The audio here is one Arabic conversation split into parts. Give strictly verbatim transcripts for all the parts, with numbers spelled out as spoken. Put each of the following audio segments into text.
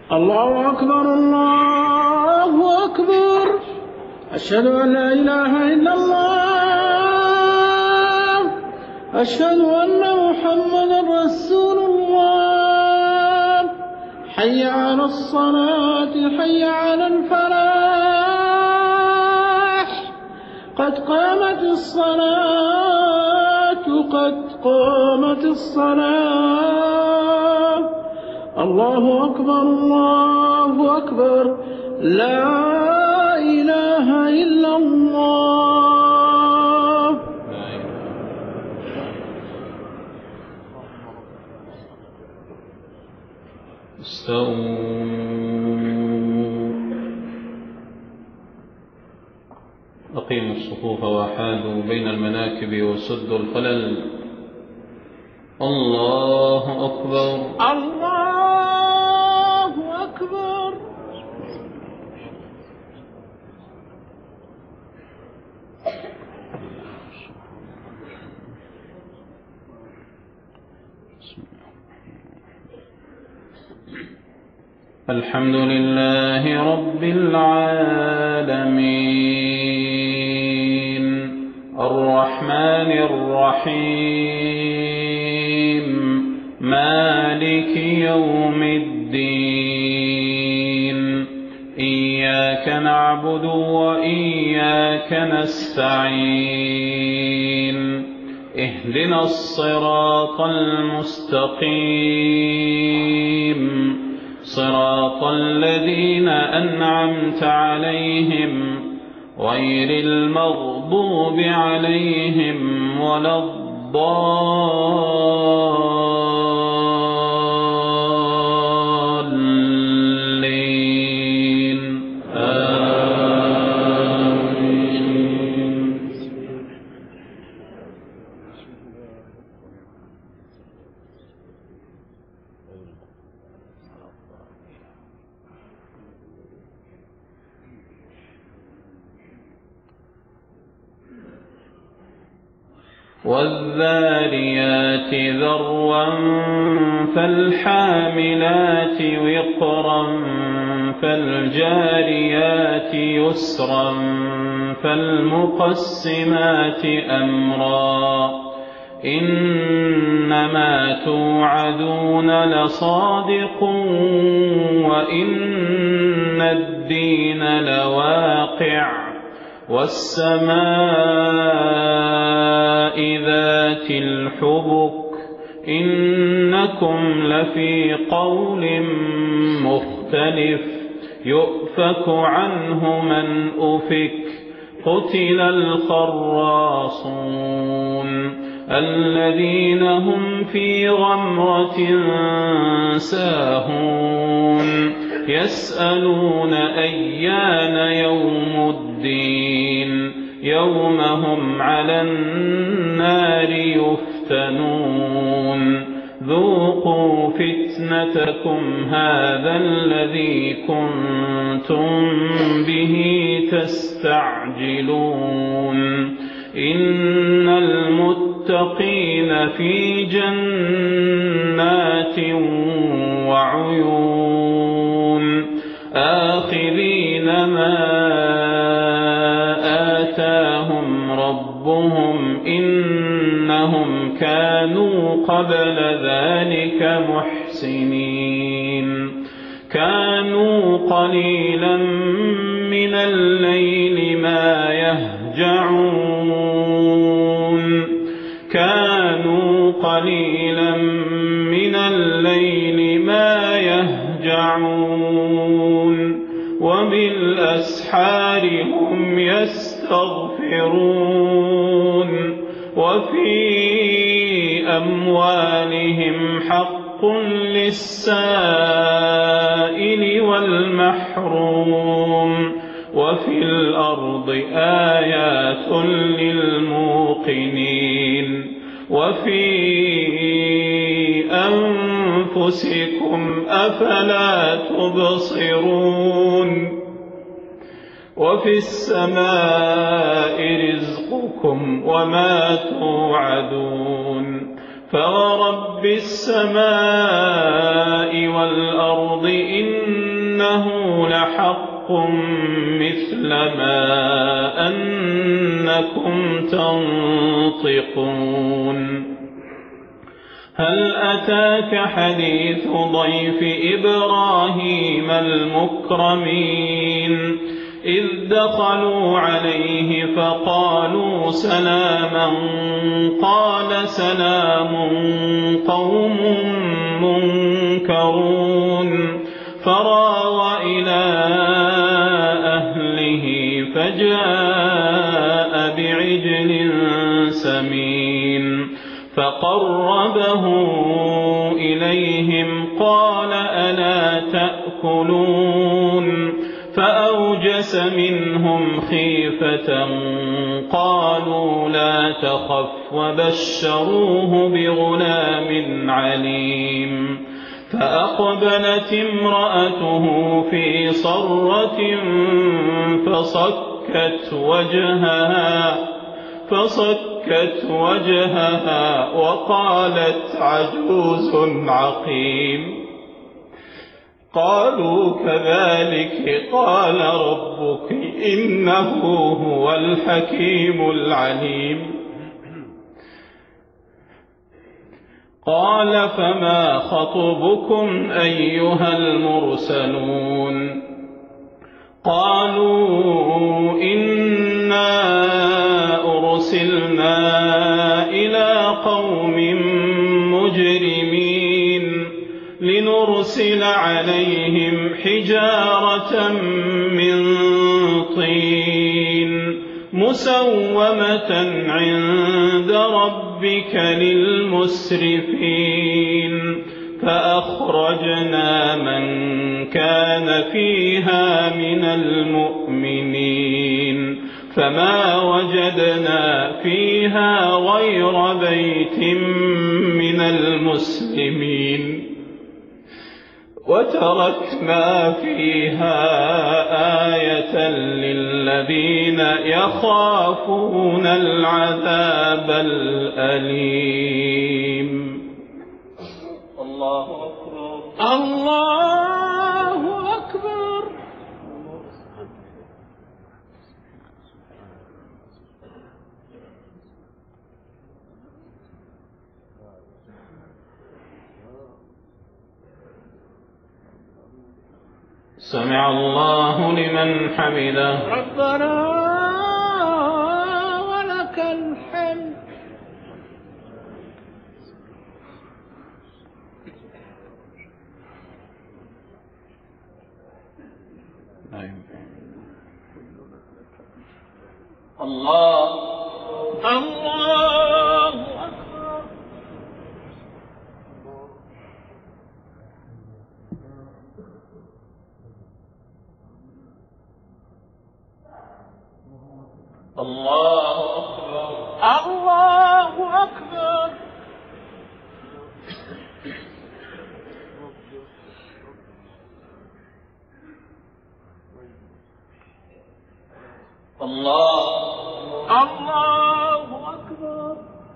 الله أكبر الله أكبر. أشهد أن لا إله إلا الله. أشهد أن محمدا رسول الله. حي على الصلاة حي على الفلاح. قد قامت الصلاة قد قامت الصلاة. الله أكبر الله أكبر. لا إله إلا الله. استووا. أقيموا الصفوف وأحاذوا بين المناكب وسدوا الخلل. الله أكبر الله أكبر. الحمد لله رب العالمين الرحمن الرحيم مالك يوم الدين إياك نعبد وإياك نستعين اهدنا الصراط المستقيم صراط الذين أنعمت عليهم غير المغضوب عليهم ولا الضالين آمين. والذاريات ذروا فالحاملات وقرا فالجاريات يسرا فالمقسمات أمرا إنما توعدون لصادق وإن الدين لواقع والسماء ذات الحبك إنكم لفي قول مختلف يؤفك عنه من أفك قتل الخراصون الذين هم في غمرة ساهون يسألون أيان يوم الدين يوم هم على النار يفتنون ذوقوا فتنتكم هذا الذي كنتم به تستعجلون إن المتقين في جنات وعيون آخذين ما آتاهم ربهم إنهم كانوا قبل ذلك محسنين كانوا قليلا من الليل ما يهجعون كانوا قليلا من الليل ما يهجعون وبالأسحار هم يستغفرون وفي أموالهم حق للسائل والمحروم وفي الأرض آيات للموقنين وفي أنفسكم أفلا تبصرون وفي السماء رزقكم وما توعدون فورب السماء والأرض إن إنه لحق مثل ما أنكم تنطقون هل أتاك حديث ضيف إبراهيم المكرمين إذ دخلوا عليه فقالوا سلاما قال سلام قوم منكرون فراغ إلى أهله فجاء بعجل سمين فقربه إليهم قال ألا تأكلون فأوجس منهم خيفة قالوا لا تخف وبشروه بغلام عليم فأقبلت امرأته في صرة فصكت وجهها فصكت وجهها وقالت عجوز عقيم قالوا كذلك قال ربك إنه هو الحكيم العليم قال فما خطبكم أيها المرسلون قالوا إنا أرسلنا إلى قوم مجرمين لنرسل عليهم حجارة من طين مسومة عند ربك للمسرفين فأخرجنا من كان فيها من المؤمنين فما وجدنا فيها غير بيت من المسلمين وتركنا فيها آية للذين يخافون العذاب الأليم الله أكبر الله أكبر سمع الله لمن حمده ربنا ولك الحمد الله الله أكبر الله أكبر الله أكبر الله الله أكبر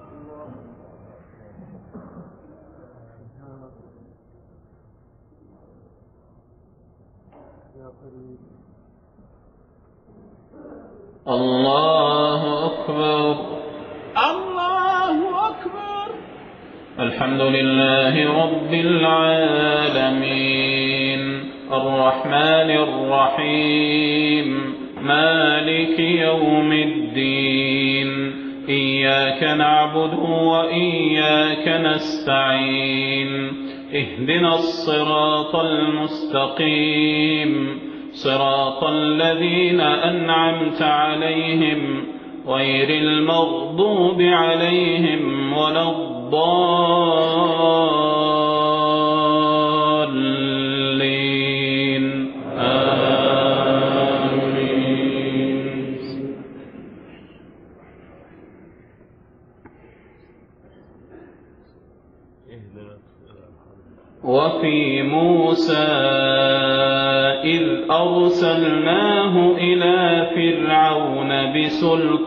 الله أكبر الله أكبر الحمد لله رب العالمين الرحمن الرحيم مالك يوم الدين إياك نعبد وإياك نستعين اهدنا الصراط المستقيم صراط الذين أنعمت عليهم غير المغضوب عليهم ولا الضالين آمين وفي موسى إذ أرسلناه إلى فرعون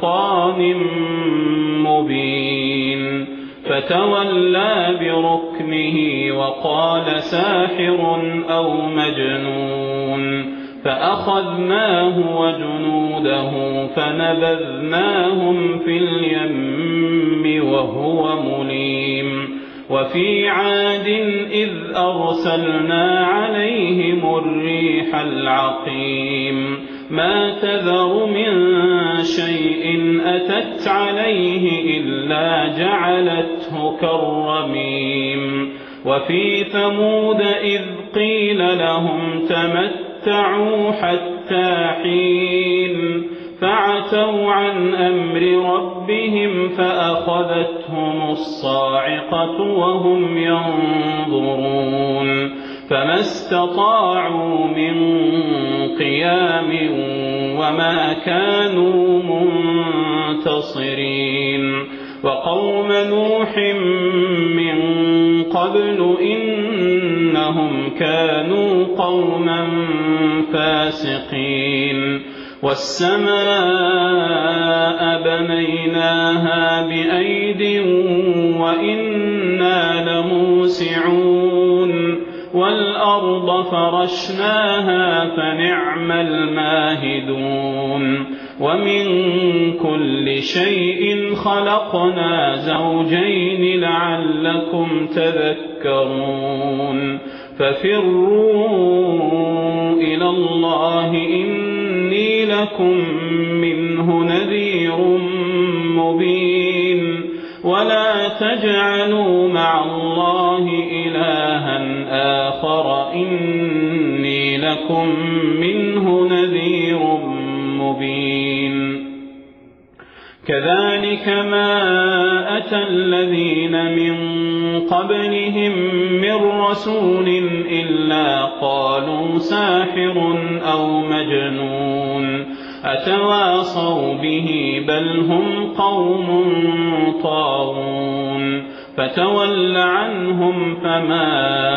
بسلطان مبين فتولى بركنه باسمه وقال ساحر أو مجنون فأخذناه وجنوده فنبذناهم في اليم وهو مليم وفي عاد إذ أرسلنا عليهم الريح العقيم ما تذر من شيء أتت عليه إلا جعلته كالرميم وفي ثمود إذ قيل لهم تمتعوا حتى حين فعتوا عن أمر ربهم فأخذتهم الصاعقة وهم ينظرون فما استطاعوا من قيام وما كانوا منتصرين وقوم نوح من قبل إنهم كانوا قوما فاسقين والسماء بنيناها بأيد وإنا لموسعون والأرض فرشناها فنعم الماهدون ومن كل شيء خلقنا زوجين لعلكم تذكرون ففروا إلى الله إني لكم منه نذير مبين ولا تجعلوا مع الله إلها آخر إني لكم منه نذير مبين كذلك ما أتى الذين من قبلهم من رسول إلا قالوا ساحر أو مجنون أتواصوا به بل هم قوم طاغون فتول عنهم فما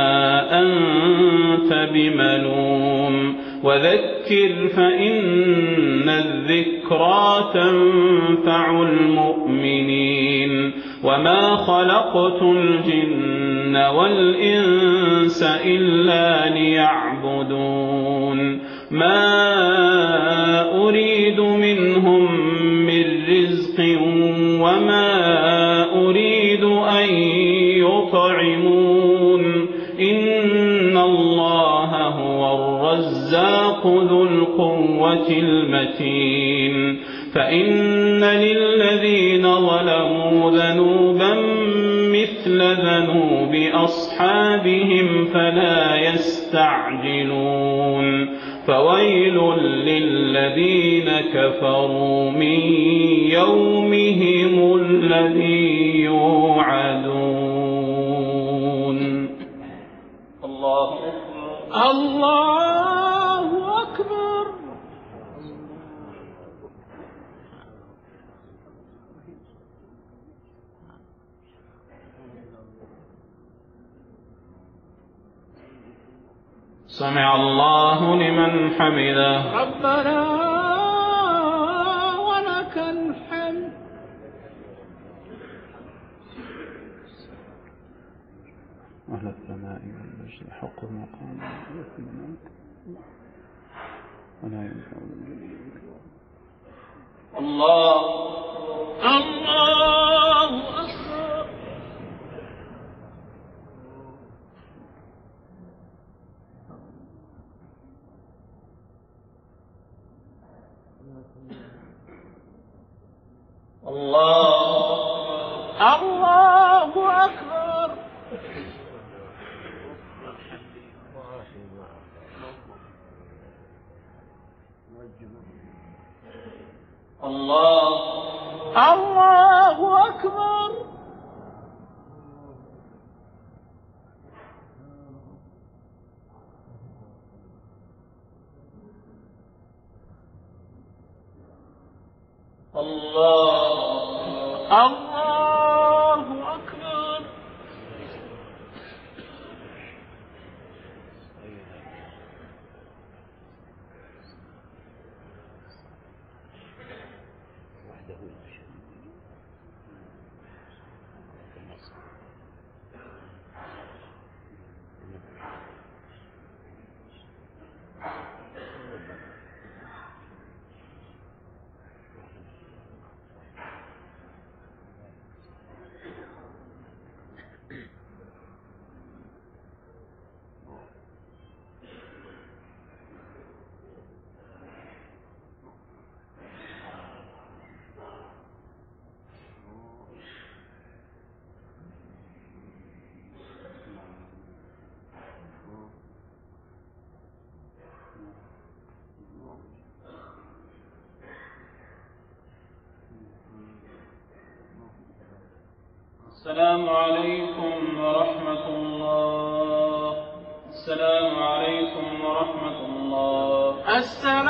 أنت بملوم وذكر فإن الذكرى تنفع المؤمنين وما خلقت الجن والإنس إلا ليعبدون ما أريد منهم من رزق وما أريد أن يطعمون إن الله هو الرزاق ذو القوة المتين فإن للذين ظلموا ذنوبا مثل ذنوب أصحابهم فلا يستعجلون فويل للذين كفروا من يومهم الذي يوعدون الله أكبر الله أكبر سمع الله لمن حمده ربنا ولك الحمد أهل الثناء والمجد حق المقام ولا ينفع الله الله أكبر الله الله أكبر الله الله أكبر الله الله أكبر السلام عليكم ورحمة الله. السلام عليكم ورحمة الله. السلام